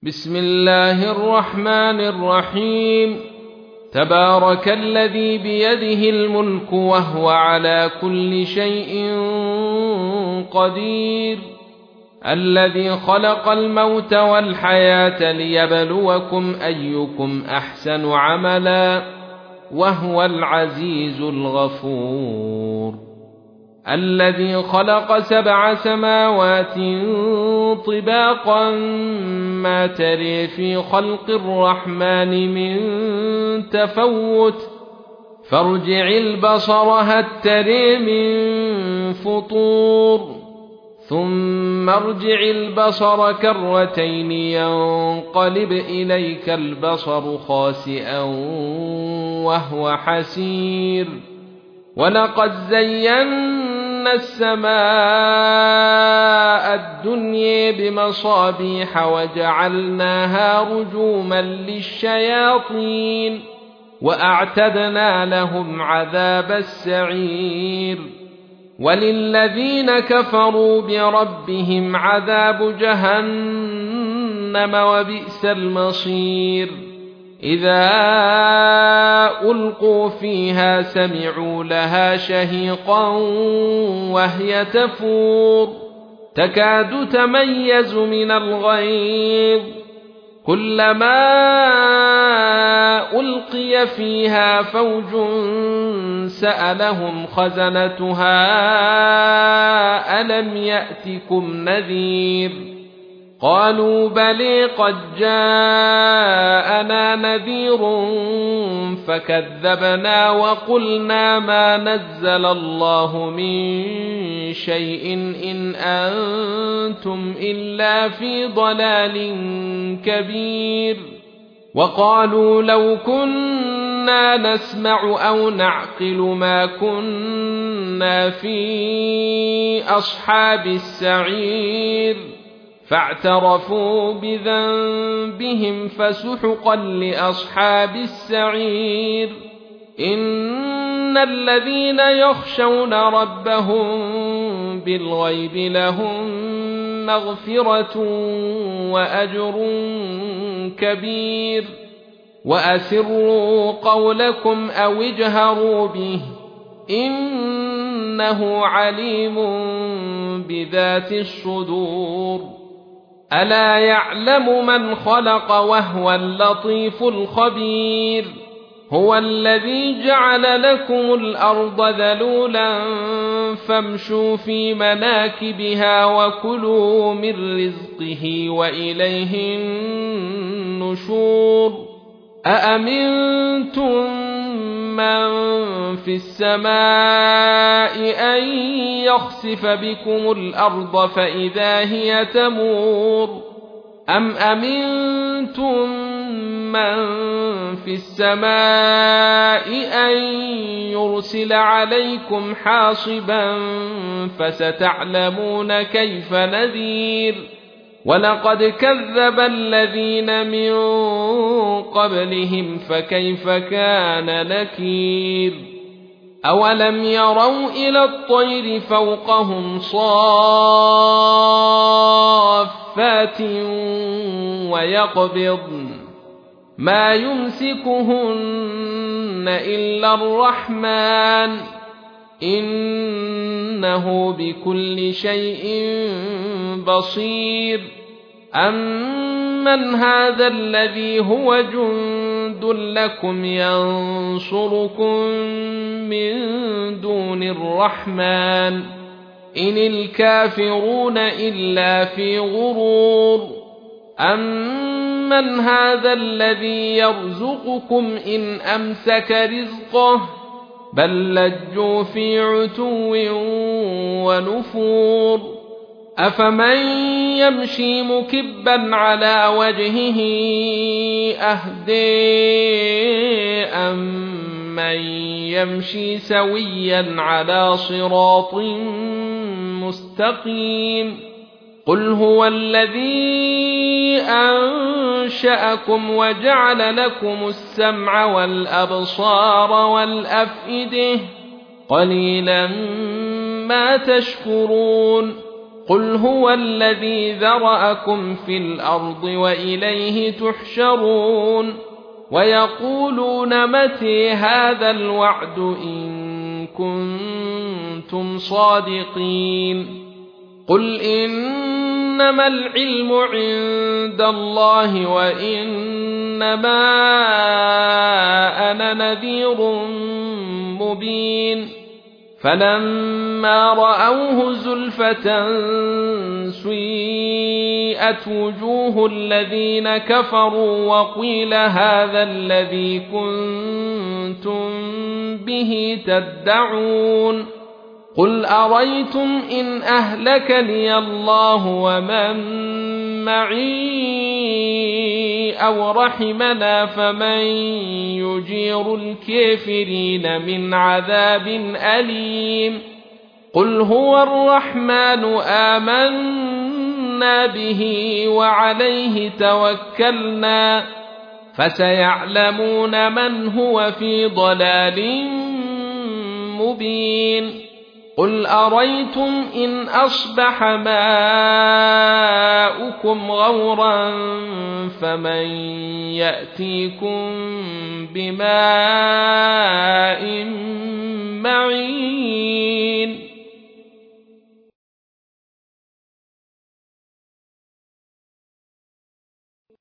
بسم الله الرحمن الرحيم. تبارك الذي بيده الملك وهو على كل شيء قدير، الذي خلق الموت والحياة ليبلوكم أيكم أحسن عملا وهو العزيز الغفور، الذي خلق 7 سماوات طباقا ما تري في خلق الرحمن من تفوت، فارجع البصر هل تري من فطور، ثم ارجع البصر كرتين ينقلب إليك البصر خاسئا وهو حسير، ولقد زينا السماء الدنيا بمصابيح وجعلناها رجوما للشياطين وأعتدنا لهم عذاب السعير، وللذين كفروا بربهم عذاب جهنم وبئس المصير. إذا ألقوا فيها سمعوا لها شهيقا وهي تفور تكاد تميز من الغيظ، كلما ألقي فيها فوج سألهم خزنتها ألم يأتكم نذير، قالوا بلى قد جاءنا نذير فكذبنا وقلنا ما نزل الله من شيء إن أنتم إلا في ضلال كبير، وقالوا لو كنا نسمع أو نعقل ما كنا في أصحاب السعير، فاعترفوا بذنبهم فسحقا لأصحاب السعير. إن الذين يخشون ربهم بالغيب لهم مغفرة وأجر كبير، وأسروا قولكم أو اجهروا به إنه عليم بذات الصدور. ألا يعلم من خلق وهو اللطيف الخبير، هو الذي جعل لكم الأرض ذلولا فامشوا في مناكبها وكلوا من رزقه وإليه النشور. أأمنتم من في السماء أن يخسف بكم الأرض فإذا هي تمور، أم أمنتم من في السماء أن يرسل عليكم حاصبا فستعلمون كيف نذير. ولقد كذب الذين من قبلهم فكيف كان نكير. أولم يروا إلى الطير فوقهم صافات ويقبضن ما يمسكهن إلا الرحمن إنه بكل شيء بصير. أمن هذا الذي هو جند لكم ينصركم من دون الرحمن إن الكافرون إلا في غرور. أمن هذا الذي يرزقكم إن أمسك رزقه بل لجوا في عتو ونفور. أفمن يمشي مكبا على وجهه أهدى أمن يمشي سويا على صراط مستقيم. قل هو الذي أنشأكم وجعل لكم السمع والأبصار والأفئدة قليلا ما تشكرون. قل هو الذي ذرأكم في الأرض وإليه تحشرون ويقولون متى هذا الوعد إن كنتم صادقين قل إنما العلم عند الله وإنما أنا نذير مبين فلما رأوه زلفة سيئت وجوه الذين كفروا وقيل هذا الذي كنتم به تدعون قل أريتم إن أهلكني الله ومن معي أو رحمنا فمن يجير الكافرين من عذاب أليم قل هو الرحمن آمنا به وعليه توكلنا فسيعلمون من هو في ضلال مبين قل أريتم إن أصبح ماؤكم غورا فمن يأتيكم بماء معين